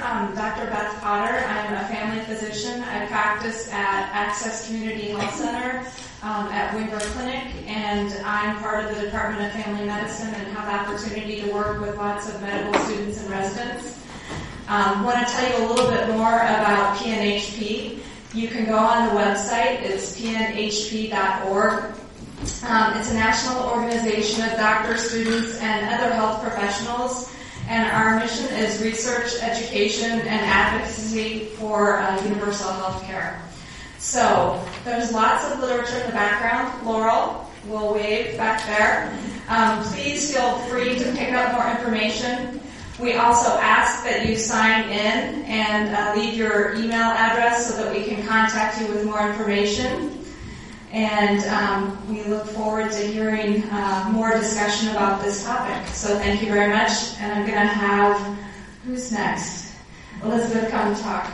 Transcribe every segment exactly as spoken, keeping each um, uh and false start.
um, Doctor Beth Potter. I'm a family physician. I practice at Access Community Health Center um, at Wingberg Clinic, and I'm part of the Department of Family Medicine and have the opportunity to work with lots of medical students and residents. I um, want to tell you a little bit more about P N H P. You can go on the website. It's P N H P dot org. Um, it's a national organization of doctors, students, and other health professionals. And our mission is research, education, and advocacy for uh, universal health care. So there's lots of literature in the background. Laurel will wave back there. Um, please feel free to pick up more information. We also ask that you sign in and uh, leave your email address so that we can contact you with more information. And um, we look forward to hearing uh, more discussion about this topic. So thank you very much. And I'm going to have, who's next? Elizabeth, come talk.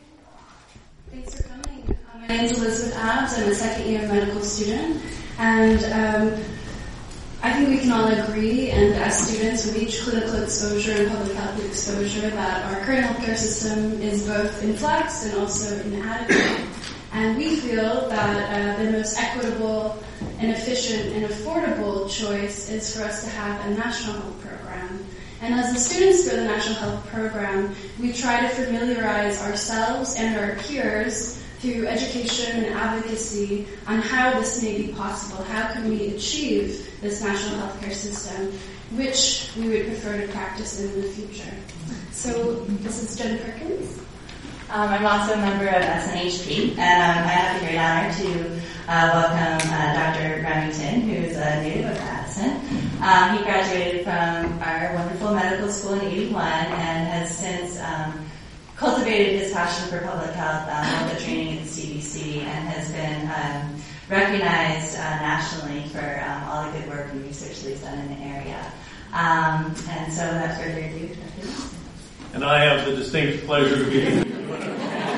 Thanks for coming. Uh, my name is Elizabeth Adams. I'm a second year medical student. And um, I think we can all agree, and as students with each clinical exposure and public health exposure, that our current healthcare system is both in flux and also inadequate. And we feel that uh, the most equitable and efficient and affordable choice is for us to have a national health program. And as the students for the national health program, we try to familiarize ourselves and our peers through education and advocacy on how this may be possible. How can we achieve this national healthcare system, which we would prefer to practice in the future. So this is Jen Perkins. Um, I'm also a member of S N H P, and um, I have the great honor to uh, welcome uh, Doctor Remington, who is a native of Madison. Um, he graduated from our wonderful medical school in eighty-one and has since um, cultivated his passion for public health um, with the training at C D C and has been um, recognized uh, nationally for um, all the good work and research that he's done in the area. Um, and so without further ado, and I have the distinct pleasure to be the winner.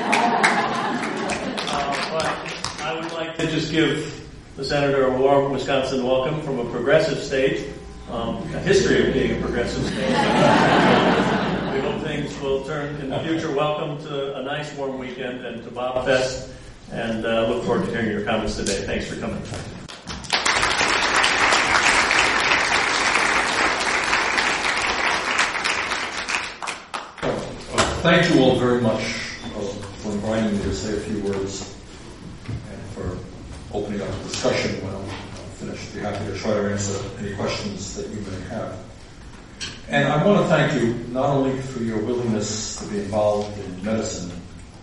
uh, but I would like to just give the Senator a warm Wisconsin welcome from a progressive state, um, a history of being a progressive state. We hope things will turn in the future. Welcome to a nice warm weekend and to Bob Fest, and uh, look forward to hearing your comments today. Thanks for coming. Thank you all very much uh, for inviting me to say a few words and for opening up the discussion. When I'm finished, I'd be happy to try to answer any questions that you may have. And I want to thank you not only for your willingness to be involved in medicine,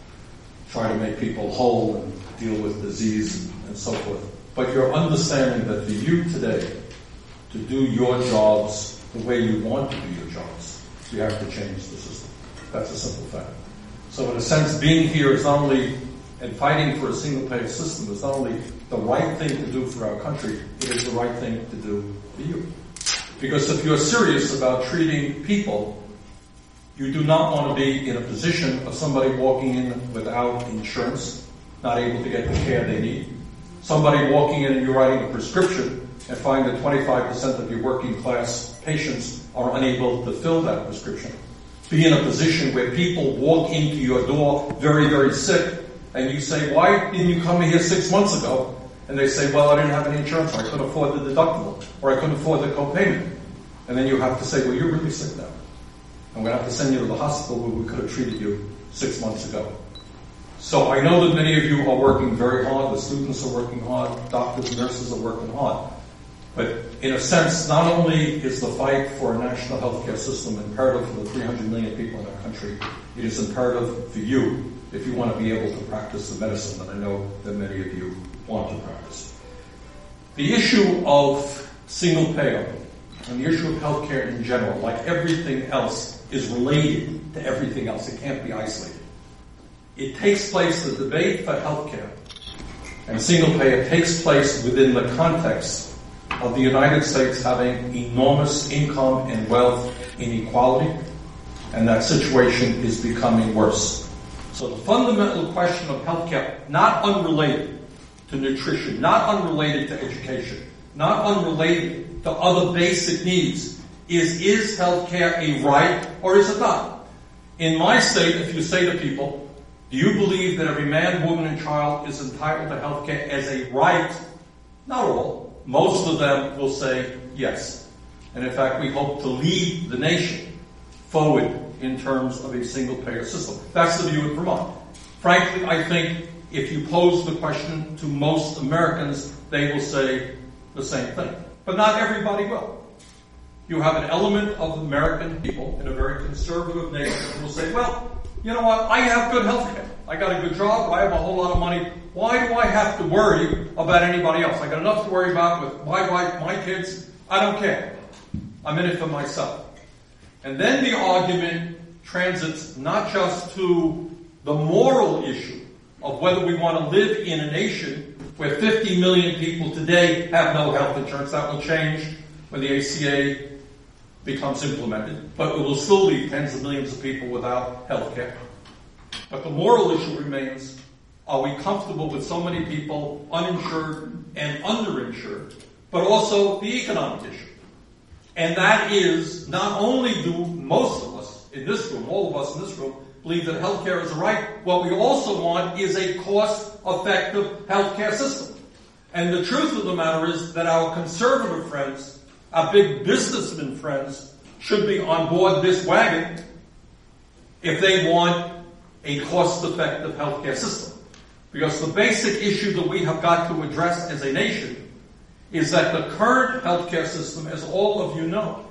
try to make people whole and deal with disease and so forth, but your understanding that for you today to do your jobs the way you want to do your jobs, you have to change the system. That's a simple fact. So in a sense, being here is not only, and fighting for a single-payer system is not only the right thing to do for our country, it is the right thing to do for you. Because if you're serious about treating people, you do not want to be in a position of somebody walking in without insurance, not able to get the care they need. Somebody walking in and you're writing a prescription and find that twenty-five percent of your working class patients are unable to fill that prescription. Be in a position where people walk into your door very, very sick, and you say, why didn't you come here six months ago? And they say, well, I didn't have any insurance, or I couldn't afford the deductible, or I couldn't afford the copayment. And then you have to say, well, you're really sick now. I'm going to have to send you to the hospital where we could have treated you six months ago. So I know that many of you are working very hard, the students are working hard, doctors and nurses are working hard. But in a sense, not only is the fight for a national healthcare system imperative for the three hundred million people in our country, it is imperative for you if you want to be able to practice the medicine that I know that many of you want to practice. The issue of single payer and the issue of healthcare in general, like everything else, is related to everything else. It can't be isolated. It takes place, the debate for healthcare and single payer takes place within the context of the United States having enormous income and wealth inequality, and that situation is becoming worse. So the fundamental question of healthcare, not unrelated to nutrition, not unrelated to education, not unrelated to other basic needs, is, is healthcare a right or is it not? In my state, if you say to people, do you believe that every man, woman, and child is entitled to health care as a right? Not all. Most of them will say yes. And in fact, we hope to lead the nation forward in terms of a single-payer system. That's the view in Vermont. Frankly, I think if you pose the question to most Americans, they will say the same thing. But not everybody will. You have an element of American people in a very conservative nation who will say, well, you know what, I have good health care. I got a good job, I have a whole lot of money. Why do I have to worry about anybody else? I got enough to worry about with my wife, my kids. I don't care. I'm in it for myself. And then the argument transits not just to the moral issue of whether we want to live in a nation where fifty million people today have no health insurance. That will change when the A C A becomes implemented, but it will still leave tens of millions of people without health care. But the moral issue remains, are we comfortable with so many people uninsured and underinsured, but also the economic issue? And that is, not only do most of us in this room, all of us in this room, believe that health care is a right, what we also want is a cost-effective health care system. And the truth of the matter is that our conservative friends, our big businessmen friends, should be on board this wagon if they want a cost-effective health care system. Because the basic issue that we have got to address as a nation is that the current healthcare system, as all of you know,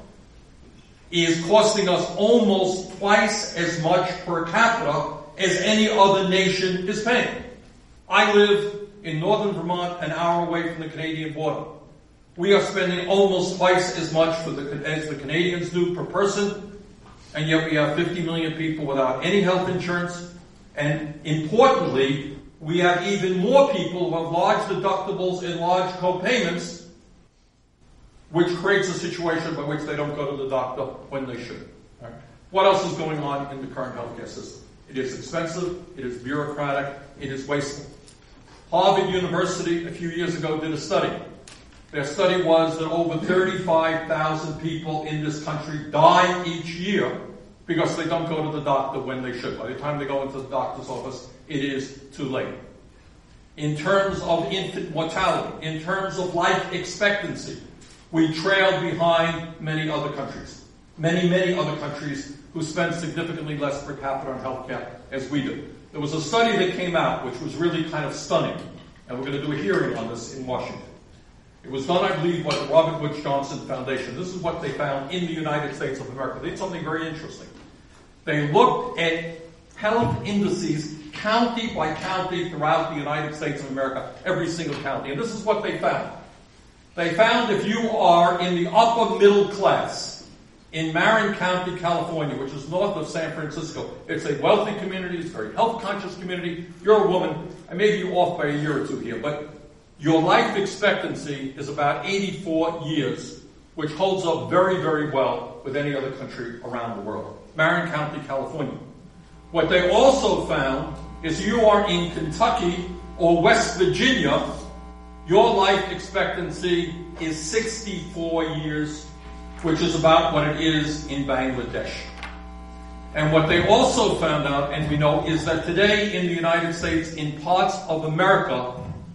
is costing us almost twice as much per capita as any other nation is paying. I live in northern Vermont, an hour away from the Canadian border. We are spending almost twice as much for the, as the Canadians do per person, and yet we have fifty million people without any health insurance. And importantly, we have even more people who have large deductibles and large co-payments, which creates a situation by which they don't go to the doctor when they should. Right? What else is going on in the current healthcare system? It is expensive, it is bureaucratic, it is wasteful. Harvard University a few years ago did a study. Their study was that over thirty-five thousand people in this country die each year because they don't go to the doctor when they should. By the time they go into the doctor's office, it is too late. In terms of infant mortality, in terms of life expectancy, we trail behind many other countries. Many, many other countries who spend significantly less per capita on healthcare as we do. There was a study that came out which was really kind of stunning, and we're going to do a hearing on this in Washington. It was done, I believe, by the Robert Wood Johnson Foundation. This is what they found in the United States of America. They did something very interesting. They looked at health indices county by county throughout the United States of America, every single county. And this is what they found. They found if you are in the upper middle class in Marin County, California, which is north of San Francisco, it's a wealthy community, it's a very health-conscious community. You're a woman, I may be off by a year or two here, but your life expectancy is about eighty-four years, which holds up very, very well with any other country around the world. Marin County, California. What they also found is you are in Kentucky or West Virginia, your life expectancy is sixty-four years, which is about what it is in Bangladesh. And what they also found out, and we know, is that today in the United States, in parts of America,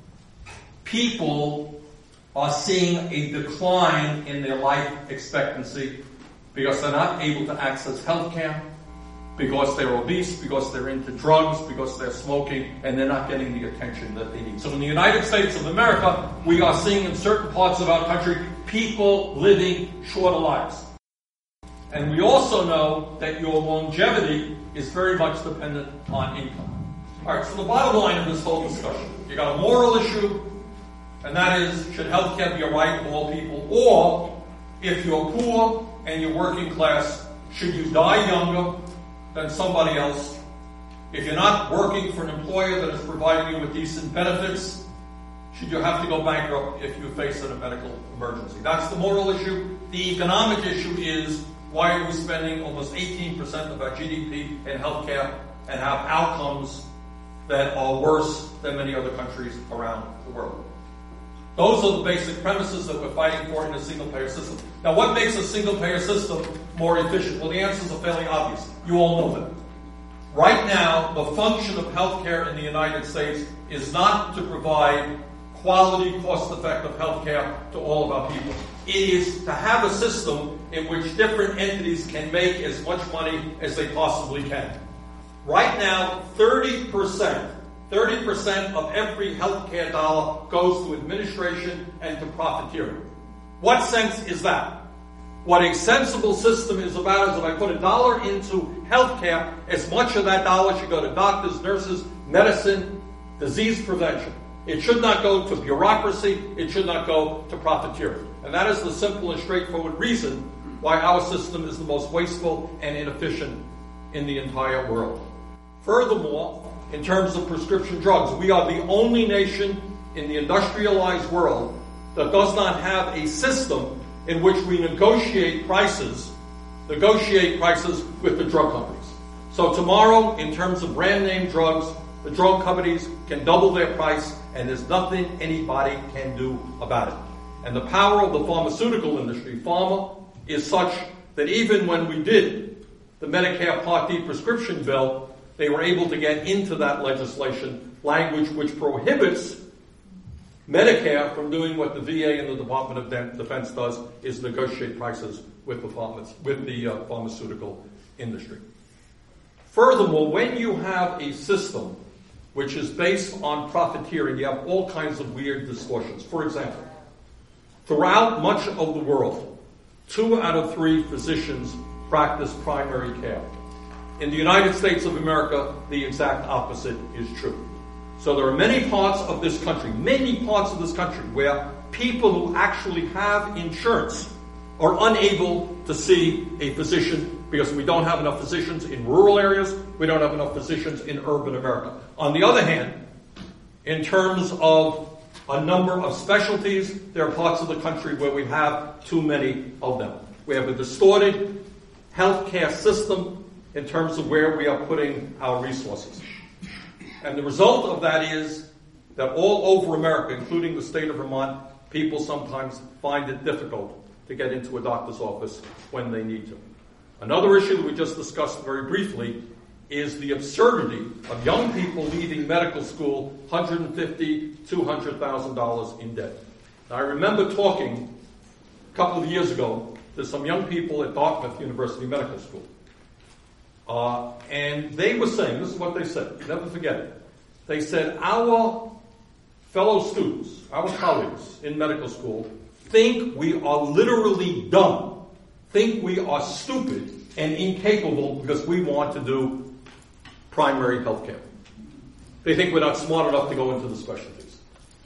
people are seeing a decline in their life expectancy because they're not able to access health care, because they're obese, because they're into drugs, because they're smoking, and they're not getting the attention that they need. So in the United States of America, we are seeing in certain parts of our country people living shorter lives. And we also know that your longevity is very much dependent on income. All right, so the bottom line of this whole discussion, you got a moral issue, and that is, should health care be a right for all people? Or, if you're poor and you're working class, should you die younger than somebody else? If you're not working for an employer that is providing you with decent benefits, should you have to go bankrupt if you face a medical emergency? That's the moral issue. The economic issue is, why are we spending almost eighteen percent of our G D P in healthcare and have outcomes that are worse than many other countries around the world? Those are the basic premises that we're fighting for in a single-payer system. Now, what makes a single-payer system more efficient? Well, the answers are fairly obvious. You all know them. Right now, the function of healthcare in the United States is not to provide quality, cost-effective healthcare to all of our people. It is to have a system in which different entities can make as much money as they possibly can. Right now, thirty percent, thirty percent of every healthcare dollar goes to administration and to profiteering. What sense is that? What a sensible system is about is if I put a dollar into healthcare, as much of that dollar should go to doctors, nurses, medicine, disease prevention. It should not go to bureaucracy. It should not go to profiteering. And that is the simple and straightforward reason why our system is the most wasteful and inefficient in the entire world. Furthermore, in terms of prescription drugs, we are the only nation in the industrialized world that does not have a system in which we negotiate prices, negotiate prices with the drug companies. So tomorrow, in terms of brand name drugs, the drug companies can double their price, and there's nothing anybody can do about it. And the power of the pharmaceutical industry, pharma, is such that even when we did the Medicare Part D prescription bill, they were able to get into that legislation language which prohibits Medicare from doing what the V A and the Department of Defense does, is negotiate prices with the, pharma, with the uh, pharmaceutical industry. Furthermore, when you have a system which is based on profiteering, you have all kinds of weird distortions. For example, throughout much of the world, two out of three physicians practice primary care. In the United States of America, the exact opposite is true. So there are many parts of this country, many parts of this country, where people who actually have insurance are unable to see a physician because we don't have enough physicians in rural areas, we don't have enough physicians in urban America. On the other hand, in terms of a number of specialties, there are parts of the country where we have too many of them. We have a distorted healthcare system in terms of where we are putting our resources. And the result of that is that all over America, including the state of Vermont, people sometimes find it difficult to get into a doctor's office when they need to. Another issue that we just discussed very briefly is the absurdity of young people leaving medical school one hundred fifty thousand dollars, two hundred thousand dollars in debt. Now, I remember talking a couple of years ago to some young people at Dartmouth University Medical School. Uh, and they were saying, this is what they said, never forget it. They said, our fellow students, our colleagues in medical school, think we are literally dumb, think we are stupid and incapable because we want to do primary health care. They think we're not smart enough to go into the specialties.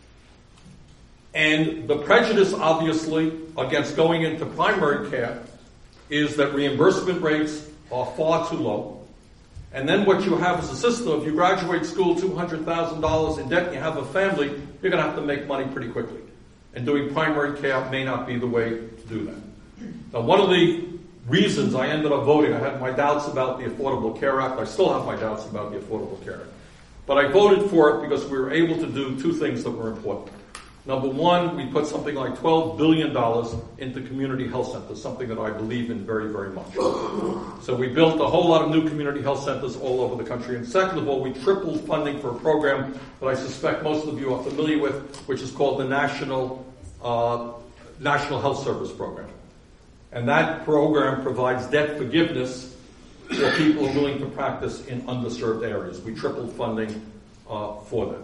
And the prejudice, obviously, against going into primary care is that reimbursement rates are far too low. And then what you have is a system, if you graduate school two hundred thousand dollars in debt and you have a family, you're going to have to make money pretty quickly. And doing primary care may not be the way to do that. Now, one of the reasons I ended up voting, I had my doubts about the Affordable Care Act. I still have my doubts about the Affordable Care Act. But I voted for it because we were able to do two things that were important. Number one, we put something like twelve billion dollars into community health centers, something that I believe in very, very much. So we built a whole lot of new community health centers all over the country. And second of all, we tripled funding for a program that I suspect most of you are familiar with, which is called the National, uh, National Health Service Program. And that program provides debt forgiveness for people who are willing to practice in underserved areas. We tripled funding uh, for that.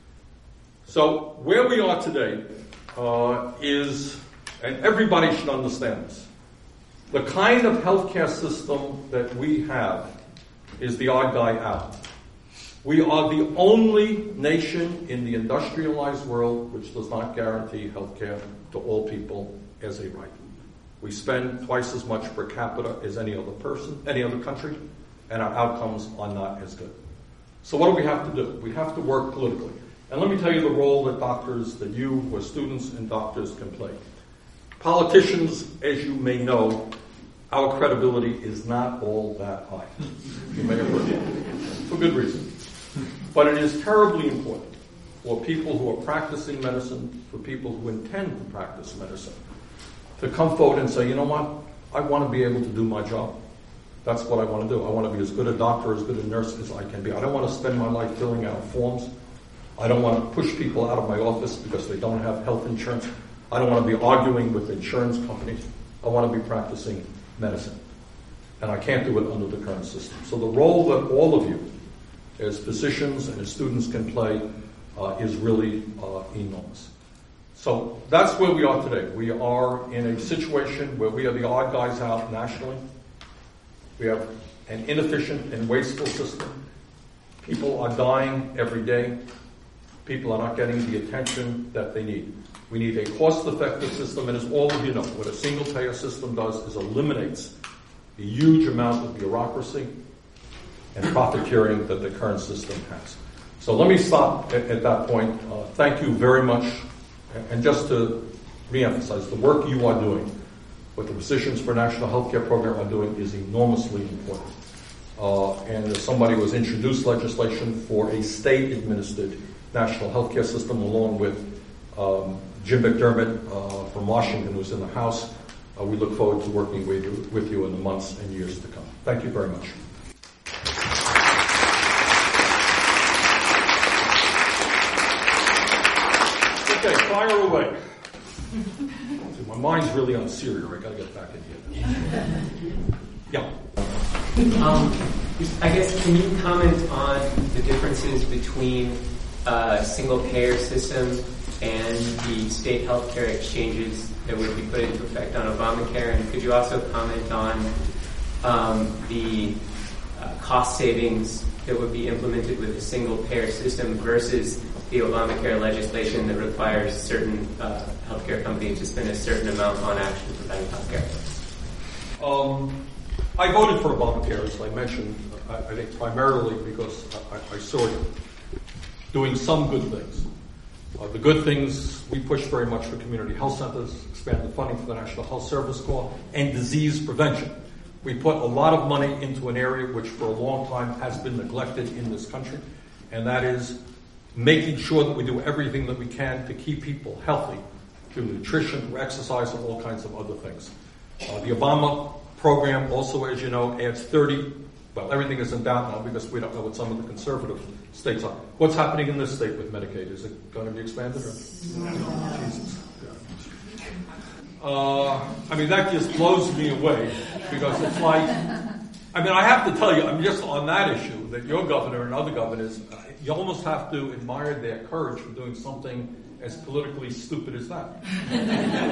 So where we are today uh, is, and everybody should understand this, the kind of healthcare system that we have is the odd guy out. We are the only nation in the industrialized world which does not guarantee healthcare to all people as a right. We spend twice as much per capita as any other person, any other country, and our outcomes are not as good. So what do we have to do? We have to work politically. And let me tell you the role that doctors, that you, who are students and doctors, can play. Politicians, as you may know, our credibility is not all that high. You may have heard that. For good reason. But it is terribly important for people who are practicing medicine, for people who intend to practice medicine, to come forward and say, you know what, I want to be able to do my job. That's what I want to do. I want to be as good a doctor, as good a nurse as I can be. I don't want to spend my life filling out forms. I don't want to push people out of my office because they don't have health insurance. I don't want to be arguing with insurance companies. I want to be practicing medicine. And I can't do it under the current system. So the role that all of you, as physicians and as students, can play uh, is really uh, enormous. So that's where we are today. We are in a situation where we are the odd guys out nationally. We have an inefficient and wasteful system. People are dying every day. People are not getting the attention that they need. We need a cost-effective system, and as all of you know, what a single-payer system does is eliminates a huge amount of bureaucracy and profiteering that the current system has. So let me stop at, at that point. Uh, thank you very much. And just to reemphasize, the work you are doing, what the Physicians for National Healthcare Program are doing, is enormously important. Uh, and as somebody who has introduced legislation for a state-administered national healthcare system, along with um, Jim McDermott uh, from Washington, who's in the House, uh, we look forward to working with you, with you in the months and years to come. Thank you very much. Okay, fire away. See, my mind's really on Syria. I got to get back in here. Yeah. Um, I guess, can you comment on the differences between a single-payer system and the state healthcare exchanges that would be put into effect on Obamacare? And could you also comment on um, the uh, cost savings that would be implemented with a single-payer system versus the Obamacare legislation that requires certain uh, healthcare companies to spend a certain amount on actually providing healthcare? Um, I voted for Obamacare, as I mentioned, I, I think primarily because I, I saw it doing some good things. Uh, the good things, we pushed very much for community health centers, expanded funding for the National Health Service Corps, and disease prevention. We put a lot of money into an area which for a long time has been neglected in this country, and that is making sure that we do everything that we can to keep people healthy through nutrition, through exercise, and all kinds of other things. Uh, the Obama program also, as you know, adds thirty, well, everything is in doubt now because we don't know what some of the conservative states are. What's happening in this state with Medicaid? Is it going to be expanded? Or? No. Jesus. Uh, I mean, that just blows me away because it's like, I mean, I have to tell you, I'm just on that issue that your governor and other governors, uh, you almost have to admire their courage for doing something as politically stupid as that. and,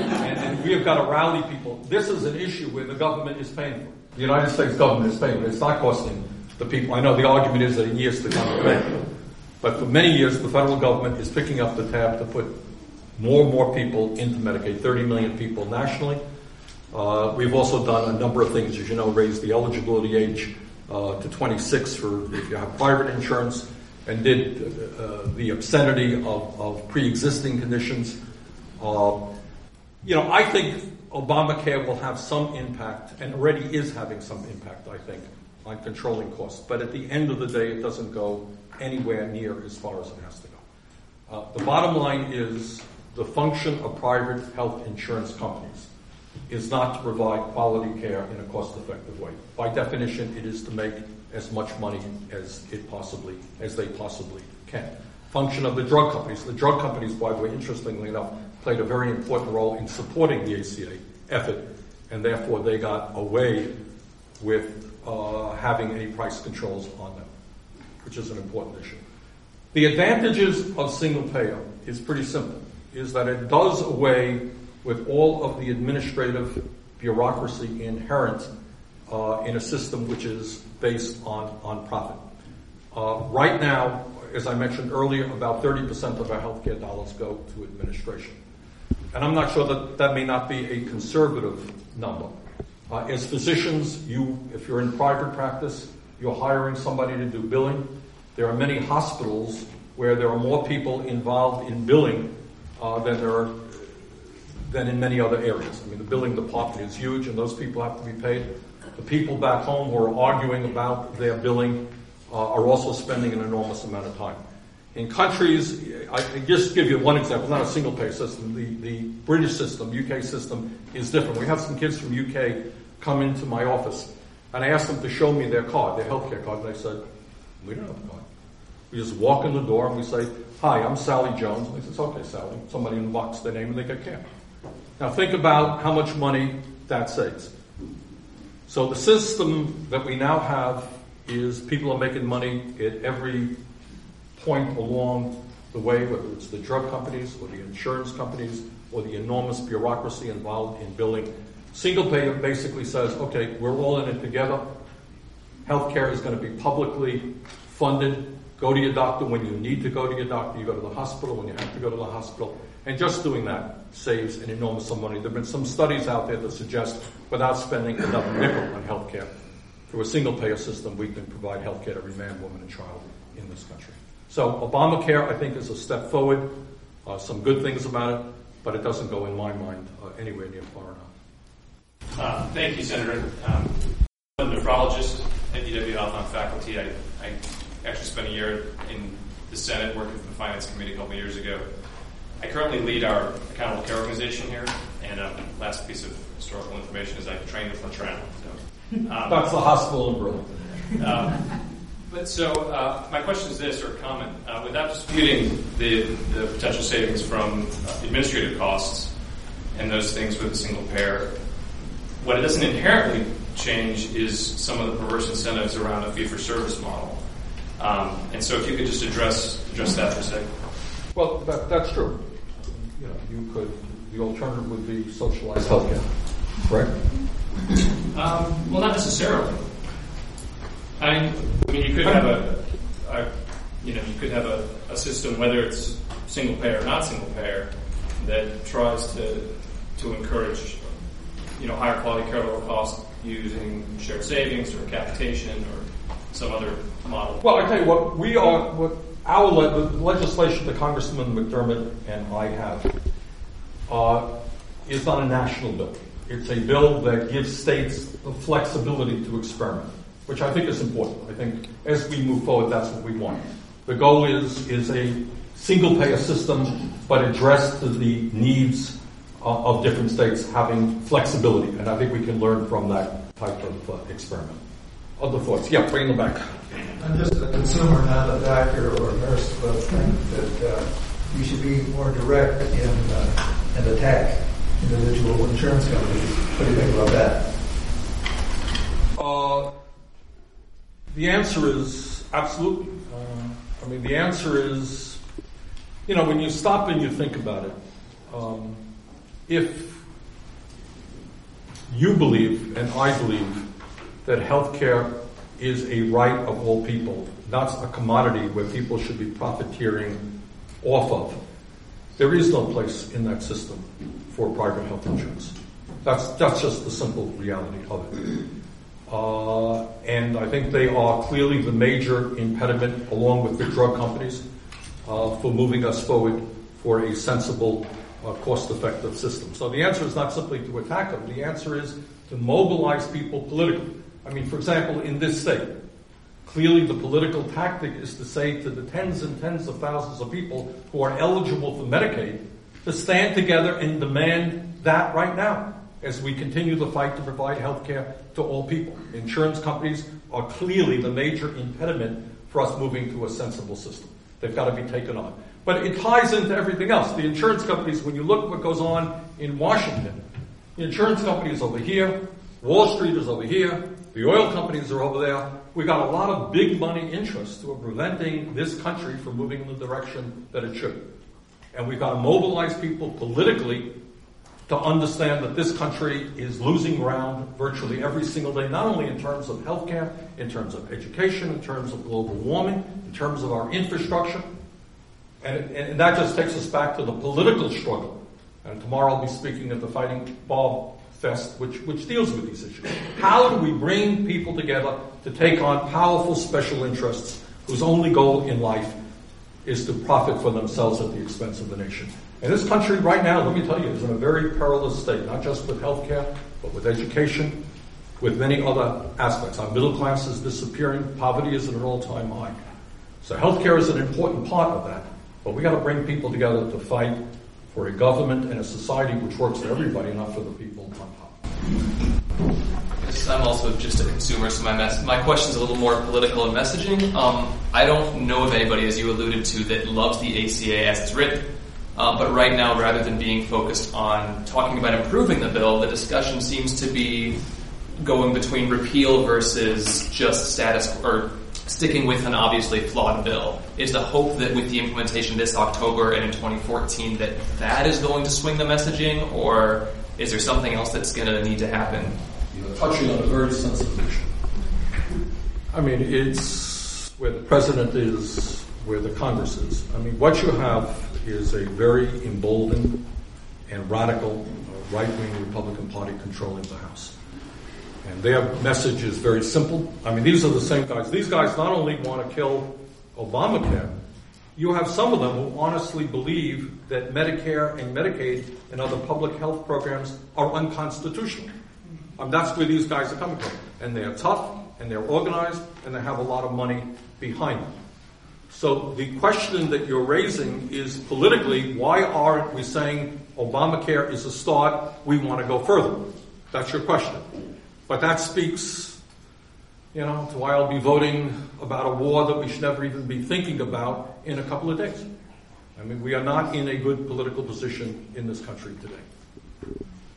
and we have got to rally people. This is an issue where the government is paying for it. The United States government is paying for it. It's not costing the people. I know the argument is that in years to come it may. But for many years, the federal government is picking up the tab to put more and more people into Medicaid, thirty million people nationally. Uh, we've also done a number of things, as you know, raised the eligibility age uh, to twenty-six for if you have private insurance, and did uh, the obscenity of, of pre-existing conditions. Uh, you know, I think Obamacare will have some impact, and already is having some impact, I think, on controlling costs. But at the end of the day, it doesn't go anywhere near as far as it has to go. Uh, the bottom line is the function of private health insurance companies is not to provide quality care in a cost-effective way. By definition, it is to make as much money as it possibly, as they possibly can. Function of the drug companies. The drug companies, by the way, interestingly enough, played a very important role in supporting the A C A effort, and therefore they got away with uh, having any price controls on them, which is an important issue. The advantages of single payer is pretty simple, is that it does away with all of the administrative bureaucracy inherent uh, in a system which is based on, on profit. Uh, right now, as I mentioned earlier, about thirty percent of our healthcare dollars go to administration. And I'm not sure that that may not be a conservative number. Uh, as physicians, you, if you're in private practice, you're hiring somebody to do billing. There are many hospitals where there are more people involved in billing uh, than there are than in many other areas. I mean, the billing department is huge, and those people have to be paid. The people back home who are arguing about their billing uh, are also spending an enormous amount of time. In countries, I, I just give you one example, not a single-payer system. The, the British system, U K system, is different. We have some kids from U K come into my office, And I asked them to show me their card, their healthcare card, and they said, we don't have a card. We just walk in the door and we say, hi, I'm Sally Jones. And they say, okay, Sally. Somebody unlocks their name and they get care. Now think about how much money that saves. So the system that we now have is people are making money at every point along the way, whether it's the drug companies or the insurance companies or the enormous bureaucracy involved in billing. Single payer basically says, okay, we're all in it together. Healthcare is going to be publicly funded. Go to your doctor when you need to go to your doctor. You go to the hospital when you have to go to the hospital. And just doing that saves an enormous amount of money. There have been some studies out there that suggest without spending another nickel on healthcare, through a single payer system, we can provide healthcare to every man, woman, and child in this country. So Obamacare, I think, is a step forward. Uh, some good things about it, but it doesn't go, in my mind, uh, anywhere near far enough. Uh, thank you, Senator. Um, I'm a nephrologist at U W Health on faculty. I, I actually spent a year in the Senate working for the Finance Committee a couple of years ago. I currently lead our accountable care organization here, and uh, last piece of historical information is I trained with Latran. So, um, That's the hospital in Burlington. Um, but so uh, my question is this, or a comment, uh, without disputing the, the potential savings from uh, administrative costs and those things with a single payer, what it doesn't inherently change is some of the perverse incentives around a fee-for-service model. Um, and so if you could just address address that for a second. Well, that, that's true. You know, you could, the alternative would be socialized healthcare, correct? Um, well, not necessarily. I mean, I mean, you could have a, a you know, you could have a, a system, whether it's single payer or not single payer, that tries to to encourage, you know, higher quality care, lower cost using shared savings or capitation or some other model. Well, I tell you what, we are what our le- the legislation that Congressman McDermott and I have uh, is not a national bill. It's a bill that gives states the flexibility to experiment, which I think is important. I think as we move forward, that's what we want. The goal is is a single-payer system, but addressed to the needs uh, of different states, having flexibility. And I think we can learn from that type of uh, experiment. Other thoughts? Yeah, bring them back. I'm just a consumer, not a doctor or a nurse, but I think that uh, you should be more direct in uh, and attack individual insurance companies. What do you think about that? Uh, the answer is absolutely. Uh, I mean, the answer is, you know, when you stop and you think about it, um, if you believe, and I believe, that healthcare is a right of all people, not a commodity where people should be profiteering off of, there is no place in that system for private health insurance. That's that's just the simple reality of it. Uh, and I think they are clearly the major impediment, along with the drug companies, uh, for moving us forward for a sensible, uh, cost-effective system. So the answer is not simply to attack them. The answer is to mobilize people politically. I mean, for example, in this state, clearly the political tactic is to say to the tens and tens of thousands of people who are eligible for Medicaid to stand together and demand that right now as we continue the fight to provide health care to all people. Insurance companies are clearly the major impediment for us moving to a sensible system. They've got to be taken on. But it ties into everything else. The insurance companies, when you look at what goes on in Washington, the insurance company is over here, Wall Street is over here, the oil companies are over there. We got a lot of big money interests who are preventing this country from moving in the direction that it should. And we've got to mobilize people politically to understand that this country is losing ground virtually every single day, not only in terms of healthcare, in terms of education, in terms of global warming, in terms of our infrastructure. And, and that just takes us back to the political struggle. And tomorrow I'll be speaking at the Fighting Bob Fest, which, which deals with these issues. How do we bring people together to take on powerful special interests whose only goal in life is to profit for themselves at the expense of the nation? And this country right now, let me tell you, is in a very perilous state, not just with healthcare, but with education, with many other aspects. Our middle class is disappearing. Poverty is at an all-time high. So healthcare is an important part of that. But we got to bring people together to fight for a government and a society which works for everybody, not for the people on top. because I'm also just a consumer, so my mess- my question is a little more political in messaging. Um, I don't know of anybody, as you alluded to, that loves the A C A as it's written. Uh, but right now, rather than being focused on talking about improving the bill, the discussion seems to be going between repeal versus just status or sticking with an obviously flawed bill. Is the hope that with the implementation this October and in twenty fourteen that that is going to swing the messaging, or is there something else that's going to need to happen? You're touching on a very sensitive issue. I mean, it's where the president is, where the Congress is. I mean, what you have is a very emboldened and radical uh, right-wing Republican Party controlling the House. And their message is very simple. I mean, these are the same guys. These guys not only want to kill Obamacare, you have some of them who honestly believe that Medicare and Medicaid and other public health programs are unconstitutional. Um, that's where these guys are coming from. And they're tough, and they're organized, and they have a lot of money behind them. So the question that you're raising is politically, why aren't we saying Obamacare is a start, we want to go further? That's your question. But that speaks, you know, to why I'll be voting about a war that we should never even be thinking about in a couple of days. I mean, we are not in a good political position in this country today.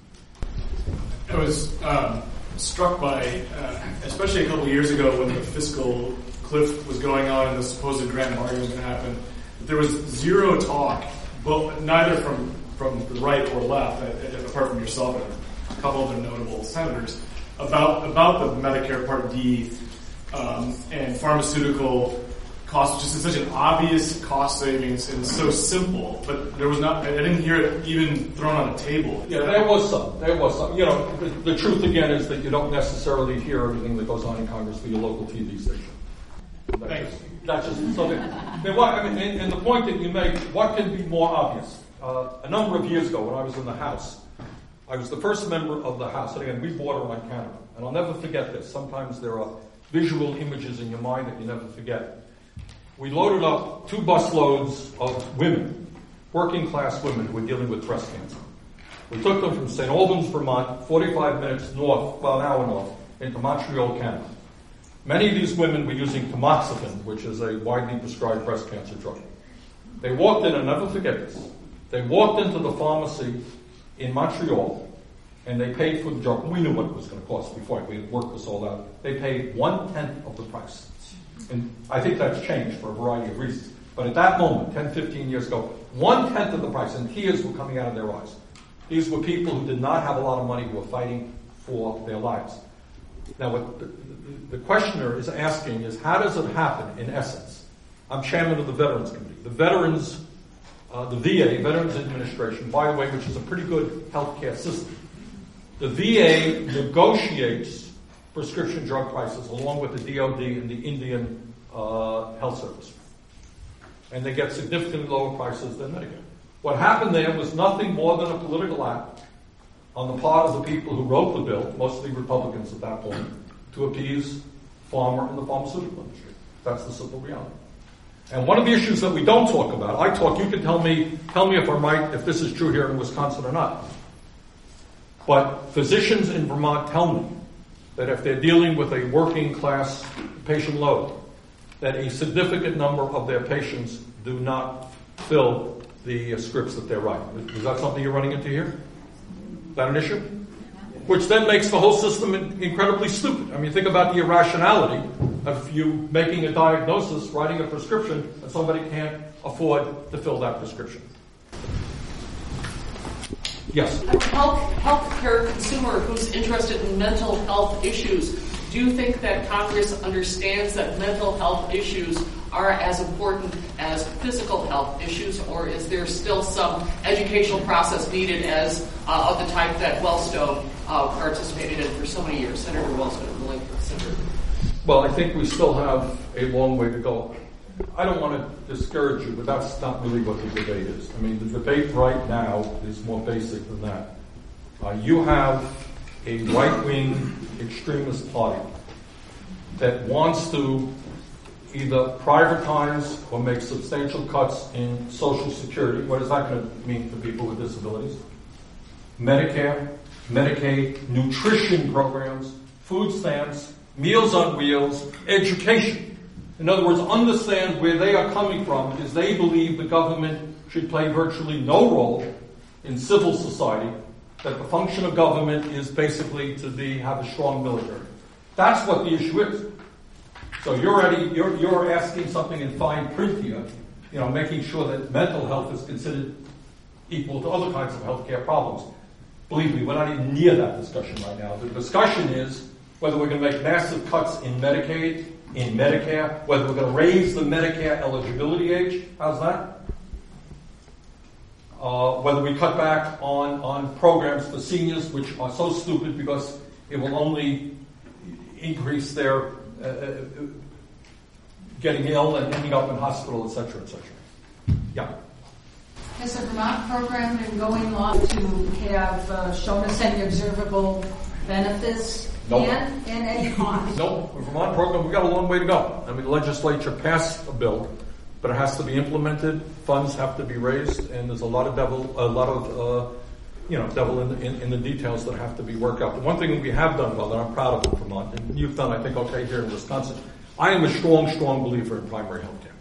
I was um, struck by, uh, especially a couple of years ago when the fiscal cliff was going on and the supposed grand bargain was going to happen, there was zero talk, but neither from, from the right or left, apart from yourself and a couple of the notable senators, about about the Medicare Part D um, and pharmaceutical costs, just such an obvious cost savings and so simple, but there was not, I didn't hear it even thrown on a table. Yeah, there was some. There was some. You know, the, the truth again is that you don't necessarily hear everything that goes on in Congress through your local T V station. That's Thanks. just, that's just so. That, then what, I mean, and, and the point that you make, what can be more obvious? Uh, a number of years ago, when I was in the House, I was the first member of the House, and again, we border on Canada, and I'll never forget this. Sometimes there are visual images in your mind that you never forget. We loaded up two bus loads of women, working class women who were dealing with breast cancer. We took them from Saint Albans, Vermont, forty-five minutes north, about an hour north, into Montreal, Canada. Many of these women were using tamoxifen, which is a widely prescribed breast cancer drug. They walked in, and I'll never forget this, they walked into the pharmacy in Montreal, and they paid for the drug. We knew what it was going to cost before we had worked this all out. They paid one-tenth of the price. And I think that's changed for a variety of reasons. But at that moment, ten, fifteen years ago, one-tenth of the price, and tears were coming out of their eyes. These were people who did not have a lot of money, who were fighting for their lives. Now, what the, the, the questioner is asking is, how does it happen, in essence? I'm chairman of the Veterans Committee. The Veterans, uh, the V A, Veterans Administration, by the way, which is a pretty good healthcare system. The V A negotiates prescription drug prices along with the D O D and the Indian uh, Health Service. And they get significantly lower prices than Medicare. What happened there was nothing more than a political act on the part of the people who wrote the bill, mostly Republicans at that point, to appease pharma and the pharmaceutical industry. That's the simple reality. And one of the issues that we don't talk about, I talk, you can tell me, tell me if I'm right, if this is true here in Wisconsin or not. But physicians in Vermont tell me that if they're dealing with a working class patient load, that a significant number of their patients do not fill the uh, scripts that they're writing. Is that something you're running into here? Is that an issue? Which then makes the whole system incredibly stupid. I mean, think about the irrationality of you making a diagnosis, writing a prescription, and somebody can't afford to fill that prescription. Yes? A health healthcare consumer who's interested in mental health issues, do you think that Congress understands that mental health issues are as important as physical health issues, or is there still some educational process needed as uh, of the type that Wellstone uh, participated in for so many years, Senator Wellstone, the late Senator? Well, I think we still have a long way to go. I don't want to discourage you, but that's not really what the debate is. I mean, the debate right now is more basic than that. Uh, you have a right-wing extremist party that wants to either privatize or make substantial cuts in Social Security. What is that going to mean for people with disabilities? Medicare, Medicaid, nutrition programs, food stamps, Meals on Wheels, education. In other words, understand where they are coming from is they believe the government should play virtually no role in civil society, that the function of government is basically to be have a strong military. That's what the issue is. So you're already you're you're asking something in fine print here, you know, making sure that mental health is considered equal to other kinds of healthcare problems. Believe me, we're not even near that discussion right now. The discussion is whether we're going to make massive cuts in Medicaid, in Medicare, whether we're going to raise the Medicare eligibility age. How's that? Uh, whether we cut back on, on programs for seniors, which are so stupid because it will only increase their uh, uh, getting ill and ending up in hospital, et cetera, et cetera. Yeah. Has the Vermont program been going on to have uh, shown us any observable benefits Nope. and, and any cost? No, the Vermont program, we've got a long way to go. I mean, the legislature passed a bill, but it has to be implemented. Funds have to be raised, and there's a lot of devil, a lot of, uh, you know, devil in the, in, in the details that have to be worked out. The one thing that we have done well, and I'm proud of it, Vermont, and you've done, I think, okay here in Wisconsin. I am a strong, strong believer in primary health care.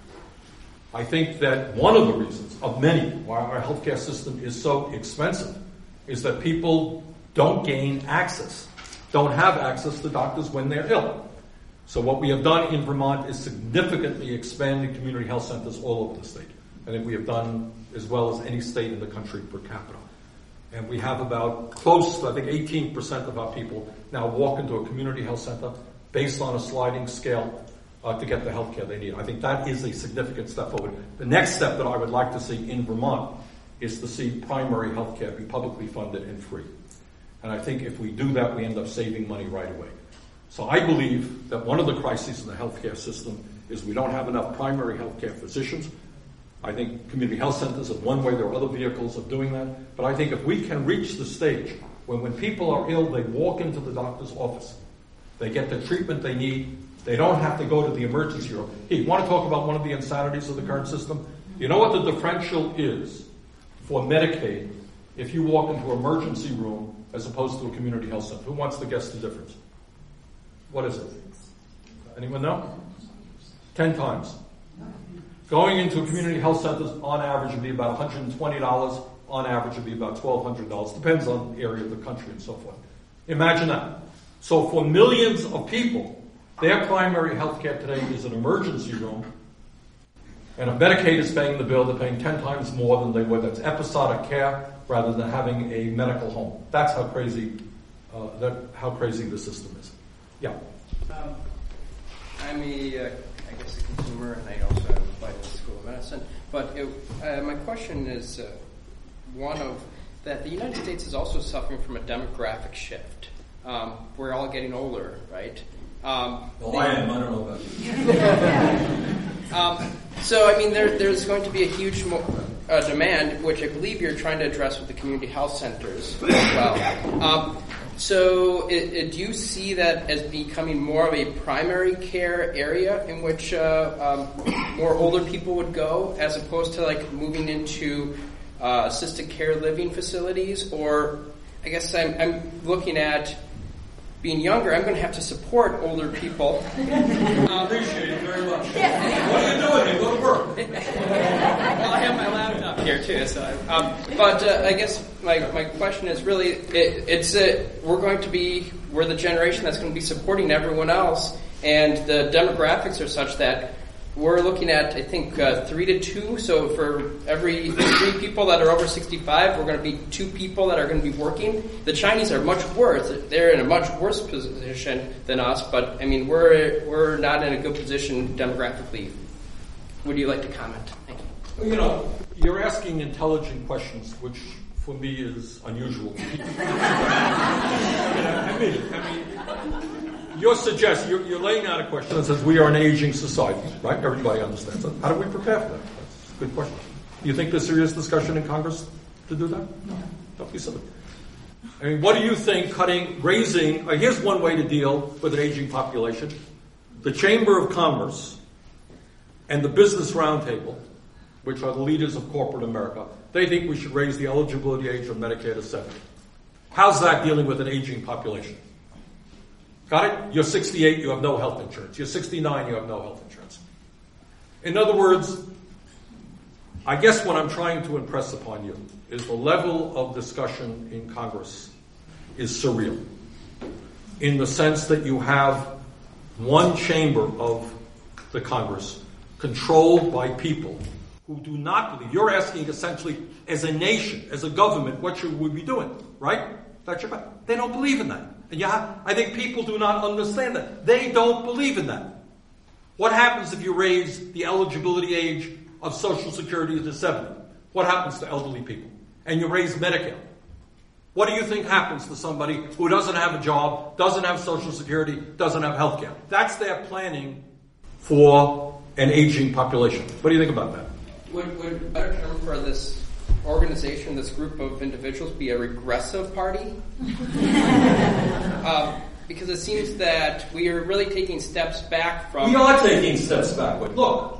I think that one of the reasons, of many, why our healthcare system is so expensive, is that people don't gain access, don't have access to doctors when they're ill. So what we have done in Vermont is significantly expanding community health centers all over the state. I think we have done as well as any state in the country per capita. And we have about close to, I think, eighteen percent of our people now walk into a community health center based on a sliding scale uh, to get the health care they need. I think that is a significant step forward. The next step that I would like to see in Vermont is to see primary health care be publicly funded and free. And I think if we do that, we end up saving money right away. So I believe that one of the crises in the healthcare system is we don't have enough primary healthcare physicians. I think community health centers are one way. There are other vehicles of doing that. But I think if we can reach the stage when when people are ill, they walk into the doctor's office. They get the treatment they need. They don't have to go to the emergency room. Hey, you want to talk about one of the insanities of the current system? You know what the differential is for Medicaid if you walk into an emergency room as opposed to a community health center? Who wants to guess the difference? What is it? Anyone know? Ten times. Going into a community health center on average would be about one hundred twenty dollars. On average would be about twelve hundred dollars. Depends on the area of the country and so forth. Imagine that. So for millions of people, their primary health care today is an emergency room. And if Medicaid is paying the bill, they're paying ten times more than they would. That's episodic care rather than having a medical home. That's how crazy, uh, that how crazy the system is. Yeah. Um, I'm a, uh, I guess, a consumer, and I also applied to the School of Medicine. But it, uh, my question is uh, one of that the United States is also suffering from a demographic shift. Um, we're all getting older, right? Um, well, the, I am. I don't know about you. um, so, I mean, there, there's going to be a huge mo- uh, demand, which I believe you're trying to address with the community health centers as well. Um, So, it, it, do you see that as becoming more of a primary care area in which uh, um, more older people would go, as opposed to like moving into uh, assisted care living facilities? Or, I guess I'm, I'm looking at being younger. I'm going to have to support older people. um, appreciate it very much. Yeah. What are you doing? You go to work. Well, I have my laptop here too. So, I, um, but uh, I guess my my question is really, it, it's uh, we're going to be we're the generation that's going to be supporting everyone else, and the demographics are such that we're looking at I think uh, three to two. So for every three people that are over sixty-five, we're going to be two people that are going to be working. The Chinese are much worse; they're in a much worse position than us. But I mean, we're we're not in a good position demographically. Would you like to comment? Thank you. Well, you know, you're asking intelligent questions, which for me is unusual. I mean, I mean, you're suggesting, you're, you're laying out a question that says we are an aging society, right? Everybody understands that. How do we prepare for that? That's a good question. Do you think there's serious discussion in Congress to do that? No. Don't be silly. I mean, what do you think cutting, raising, uh, here's one way to deal with an aging population. The Chamber of Commerce and the Business Roundtable, which are the leaders of corporate America, they think we should raise the eligibility age of Medicare to seventy. How's that dealing with an aging population? Got it? You're sixty-eight, you have no health insurance. You're sixty-nine, you have no health insurance. In other words, I guess what I'm trying to impress upon you is the level of discussion in Congress is surreal, in the sense that you have one chamber of the Congress controlled by people who do not believe. You're asking essentially, as a nation, as a government, what should we be doing, right? That's your question. They don't believe in that. And you have, I think people do not understand that. They don't believe in that. What happens if you raise the eligibility age of Social Security to seventy? What happens to elderly people? And you raise Medicare. What do you think happens to somebody who doesn't have a job, doesn't have Social Security, doesn't have health care? That's their planning for an aging population. What do you think about that? Would, would a better term for this organization, this group of individuals, be a regressive party? um, because it seems that we are really taking steps back from... We are taking steps backward. Look,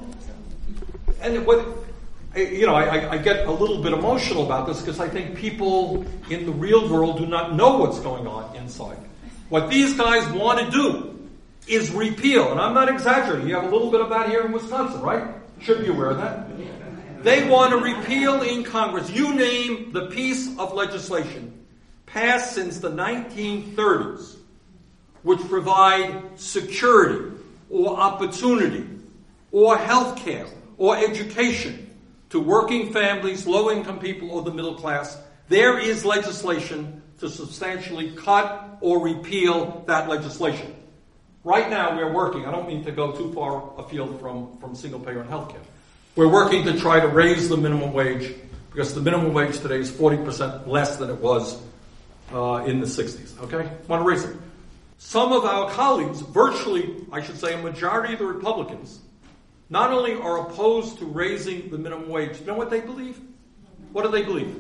and what... You know, I, I get a little bit emotional about this because I think people in the real world do not know what's going on inside. What these guys want to do is repeal, and I'm not exaggerating. You have a little bit of that here in Wisconsin, right? Should be aware of that. They want to repeal in Congress. You name the piece of legislation passed since the nineteen thirties, which provide security or opportunity or health care or education to working families, low-income people, or the middle class. There is legislation to substantially cut or repeal that legislation. Right now, we're working, I don't mean to go too far afield from, from single-payer and health care. We're working to try to raise the minimum wage, because the minimum wage today is forty percent less than it was uh, in the sixties, okay? Want to raise it. Some of our colleagues, virtually, I should say a majority of the Republicans, not only are opposed to raising the minimum wage, you know what they believe? What do they believe?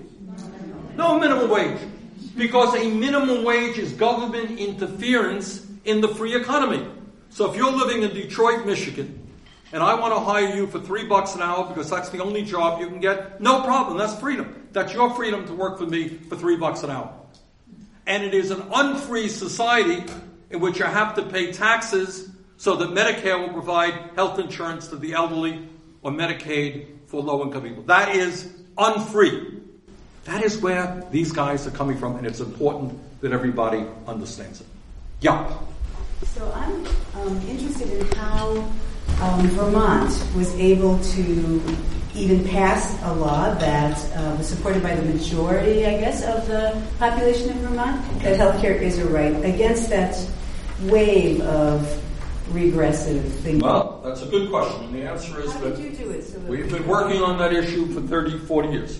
No minimum wage. Because a minimum wage is government interference in the free economy. So if you're living in Detroit, Michigan, and I want to hire you for three bucks an hour because that's the only job you can get, no problem, that's freedom. That's your freedom to work for me for three bucks an hour. And it is an unfree society in which you have to pay taxes so that Medicare will provide health insurance to the elderly or Medicaid for low-income people. That is unfree. That is where these guys are coming from, and it's important that everybody understands it. Yeah. So I'm um, interested in how um, Vermont was able to even pass a law that uh, was supported by the majority, I guess, of the population in Vermont, that healthcare is a right, against that wave of regressive thinking. Well, that's a good question. And the answer is How that did you do it? So that we've been working on that issue for thirty, forty years.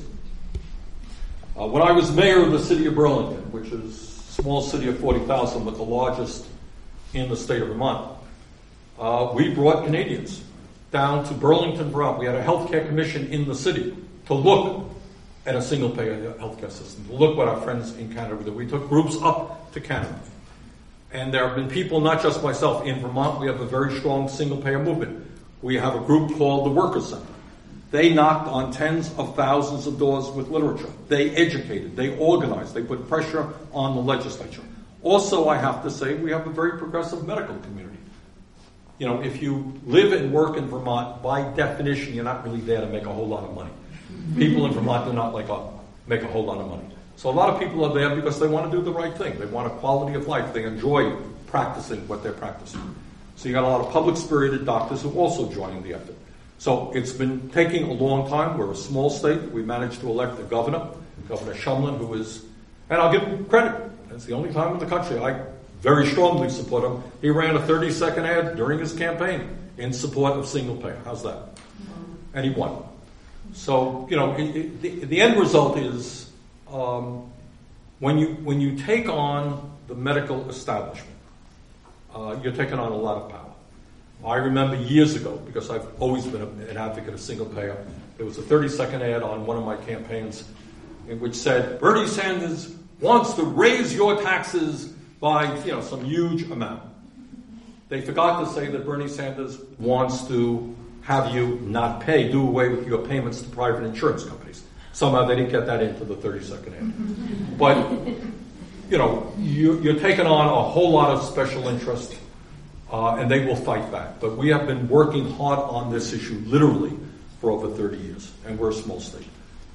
Uh, when I was mayor of the city of Burlington, which is a small city of forty thousand, but the largest in the state of Vermont, uh, we brought Canadians down to Burlington, Vermont. We had a healthcare commission in the city to look at a single-payer healthcare system, to look what our friends in Canada did. We took groups up to Canada. And there have been people, not just myself, in Vermont, we have a very strong single-payer movement. We have a group called the Workers' Center. They knocked on tens of thousands of doors with literature. They educated, they organized, they put pressure on the legislature. Also, I have to say, we have a very progressive medical community. You know, if you live and work in Vermont, by definition, you're not really there to make a whole lot of money. People in Vermont do not like a, make a whole lot of money. So a lot of people are there because they want to do the right thing. They want a quality of life. They enjoy practicing what they're practicing. So you got a lot of public-spirited doctors who also join the effort. So it's been taking a long time. We're a small state. We managed to elect a governor, Governor Shumlin, who is, and I'll give him credit. It's the only time in the country I very strongly support him. He ran a thirty-second ad during his campaign in support of single payer. How's that? And he won. So, you know, it, it, the, the end result is um, when you when you take on the medical establishment, uh, you're taking on a lot of power. I remember years ago, because I've always been an advocate of single payer, there was a thirty-second ad on one of my campaigns in which said, Bernie Sanders wants to raise your taxes by, you know, some huge amount. They forgot to say that Bernie Sanders wants to have you not pay, do away with your payments to private insurance companies. Somehow they didn't get that into the thirty-second ad. But you know, you, you're taking on a whole lot of special interest, uh, and they will fight back. But we have been working hard on this issue, literally, for over thirty years, and we're a small state.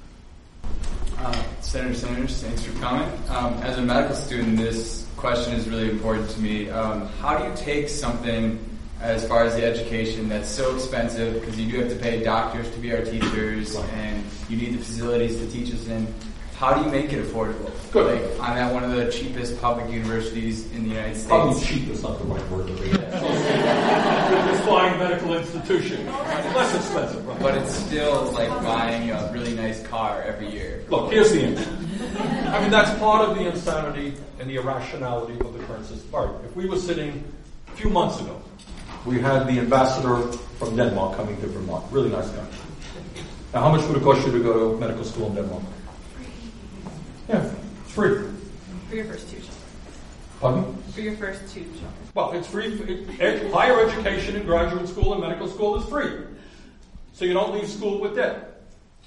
Uh, Senator Sanders, thanks for coming. Um, as a medical student, this question is really important to me. Um, how do you take something as far as the education that's so expensive, because you do have to pay doctors to be our teachers, and you need the facilities to teach us in. How do you make it affordable? Good. Like, I'm at one of the cheapest public universities in the United States. Probably cheap is not the right word. It's fine medical institution. It's less expensive, right? But it's still like buying a really nice car every year. Look, here's the answer. I mean, that's part of the insanity and the irrationality of the current system. All right, if we were sitting a few months ago, we had the ambassador from Denmark coming to Vermont. Really nice guy. Now, how much would it cost you to go to medical school in Denmark? Yeah, it's free. For your first two children. Pardon? For your first two children. Well, it's free. It, ed, higher education in graduate school and medical school is free. So you don't leave school with debt.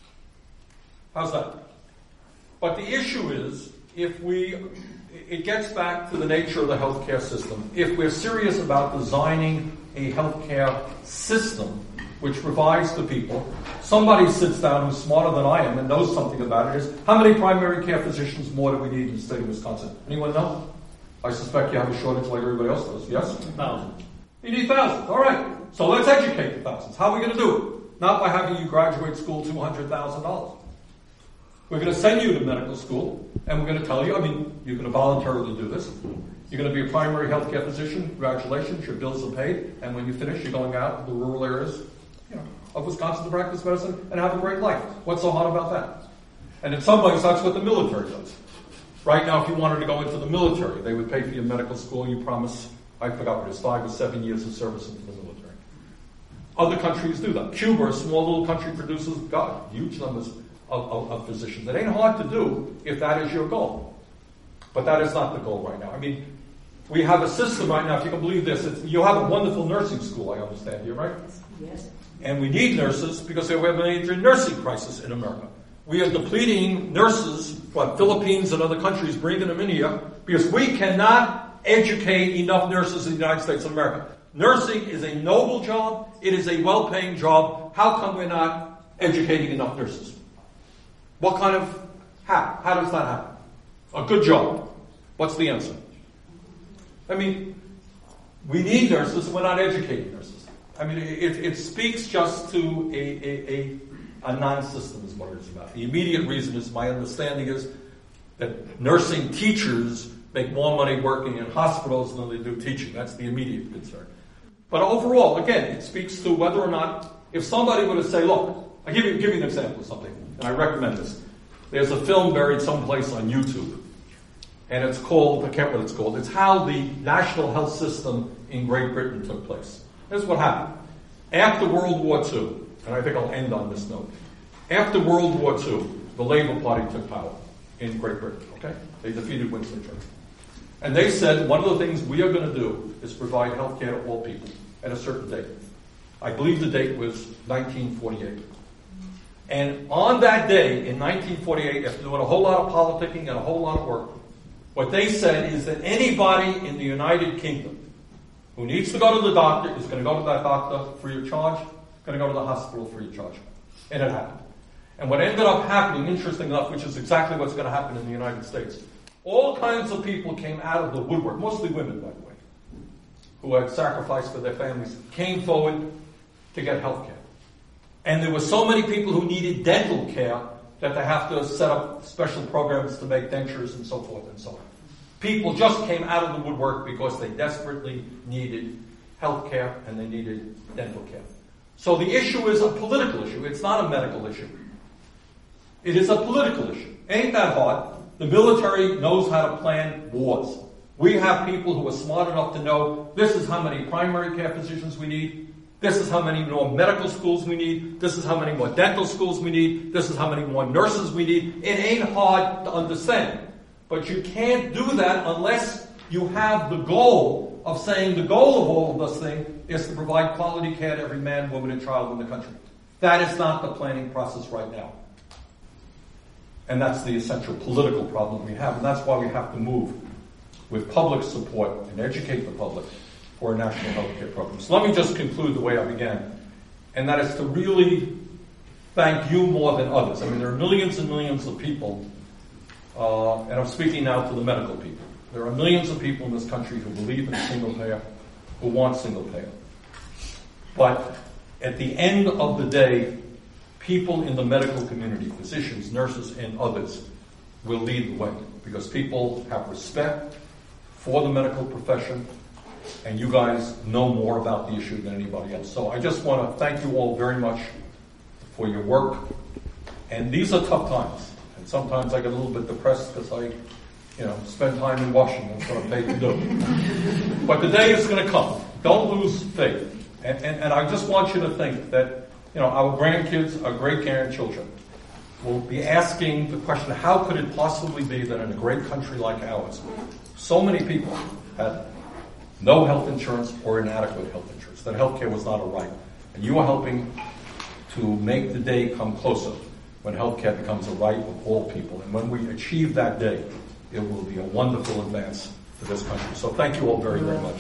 How's that? But the issue is, if we, it gets back to the nature of the healthcare system. If we're serious about designing a healthcare system which provides to people, somebody sits down who's smarter than I am and knows something about it, is how many primary care physicians more do we need in the state of Wisconsin? Anyone know? I suspect you have a shortage like everybody else does. Yes? Thousands. You need thousands. All right. So let's educate the thousands. How are we going to do it? Not by having you graduate school two hundred thousand dollars. We're going to send you to medical school, and we're going to tell you, I mean, you're going to voluntarily do this. You're going to be a primary health care physician. Congratulations, your bills are paid. And when you finish, you're going out to the rural areas, you know, of Wisconsin to practice medicine and have a great life. What's so hard about that? And in some ways, that's what the military does. Right now, if you wanted to go into the military, they would pay for your medical school. You promise, I forgot what it is, five or seven years of service into the military. Other countries do that. Cuba, a small little country, produces, God, huge numbers of, of, of physicians. It ain't hard to do if that is your goal. But that is not the goal right now. I mean, we have a system right now, if you can believe this, it's, you have a wonderful nursing school, I understand here, right? Yes. And we need nurses because we have a major nursing crisis in America. We are depleting nurses from Philippines and other countries, bringing them in here, because we cannot educate enough nurses in the United States of America. Nursing is a noble job. It is a well-paying job. How come we're not educating enough nurses? What kind of, how? How does that happen? A good job. What's the answer? I mean, we need nurses, we're not educating nurses. I mean, it, it speaks just to a, a, a, a non-system is what it's about. The immediate reason is, my understanding is, that nursing teachers make more money working in hospitals than they do teaching. That's the immediate concern. But overall, again, it speaks to whether or not, if somebody were to say, look, I'll give you, give you an example of something, and I recommend this. There's a film buried someplace on YouTube, and it's called, I can't remember what it's called, it's how the national health system in Great Britain took place. Here's what happened. After World War Two, and I think I'll end on this note, after World War Two, the Labour Party took power in Great Britain, okay? They defeated Winston Churchill. And they said, one of the things we are going to do is provide health care to all people at a certain date. I believe the date was nineteen forty-eight. And on that day, in nineteen forty-eight, after doing a whole lot of politicking and a whole lot of work, what they said is that anybody in the United Kingdom who needs to go to the doctor is going to go to that doctor free of charge, going to go to the hospital free of charge. And it happened. And what ended up happening, interesting enough, which is exactly what's going to happen in the United States, all kinds of people came out of the woodwork, mostly women, by the way, who had sacrificed for their families, came forward to get health care. And there were so many people who needed dental care that they have to set up special programs to make dentures and so forth and so on. People just came out of the woodwork because they desperately needed health care and they needed dental care. So the issue is a political issue. It's not a medical issue. It is a political issue. Ain't that hard? The military knows how to plan wars. We have people who are smart enough to know this is how many primary care physicians we need. This is how many more medical schools we need. This is how many more dental schools we need. This is how many more nurses we need. It ain't hard to understand. But you can't do that unless you have the goal of saying the goal of all of this thing is to provide quality care to every man, woman, and child in the country. That is not the planning process right now. And that's the essential political problem we have, and that's why we have to move with public support and educate the public for a national health care program. So let me just conclude the way I began, and that is to really thank you more than others. I mean, there are millions and millions of people, uh, and I'm speaking now to the medical people. There are millions of people in this country who believe in single payer, who want single payer. But at the end of the day, people in the medical community, physicians, nurses, and others, will lead the way because people have respect for the medical profession, and you guys know more about the issue than anybody else. So I just want to thank you all very much for your work. And these are tough times. And sometimes I get a little bit depressed because I, you know, spend time in Washington. That's what I'm paid to do. But the day is going to come. Don't lose faith. And, and, and I just want you to think that, you know, our grandkids, our great-grandchildren will be asking the question, how could it possibly be that in a great country like ours, so many people had no health insurance or inadequate health insurance, that health care was not a right. And you are helping to make the day come closer when health care becomes a right of all people. And when we achieve that day, it will be a wonderful advance for this country. So thank you all very, very much.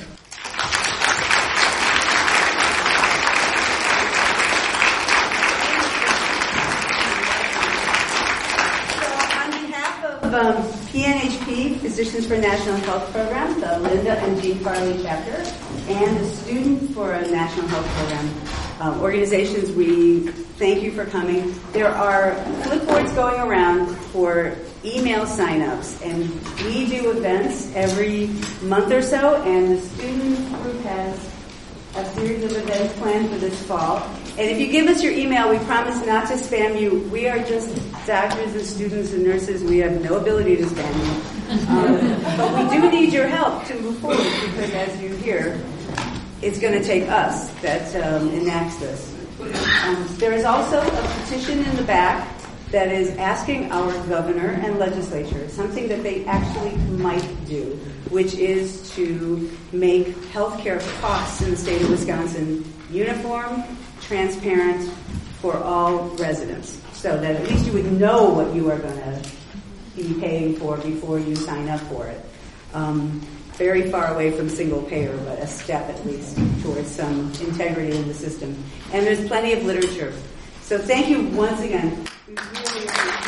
Um, P N H P, Physicians for National Health Program, the Linda and Jean Farley chapter, and the Student for a National Health Program um, organizations, we thank you for coming. There are clipboards going around for email sign-ups, and we do events every month or so, and the student group has a series of events planned for this fall. And if you give us your email, we promise not to spam you. We are just doctors and students and nurses. We have no ability to spam you. Um, but we do need your help to move forward because, as you hear, it's going to take us that um, enacts this. Um, there is also a petition in the back that is asking our governor and legislature something that they actually might do, which is to make healthcare costs in the state of Wisconsin uniform, transparent for all residents, so that at least you would know what you are going to be paying for before you sign up for it. Um, very far away from single payer, but a step at least towards some integrity in the system. And there's plenty of literature. So thank you once again. We really appreciate it.